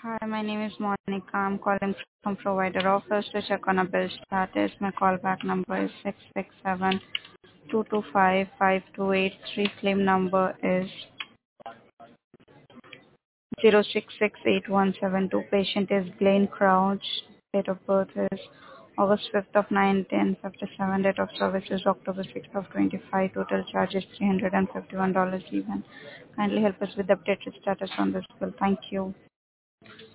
Hi, my name is Monica. I'm calling from provider office to check on a bill status. My callback number is 667-225-5283. Claim number is 0668172. Patient is Blaine Crouch. Date of birth is August 5th of 1957. Date of service is October 6th of 25. Total charge is $351 even. Kindly help us with the updated status on this bill. Thank you.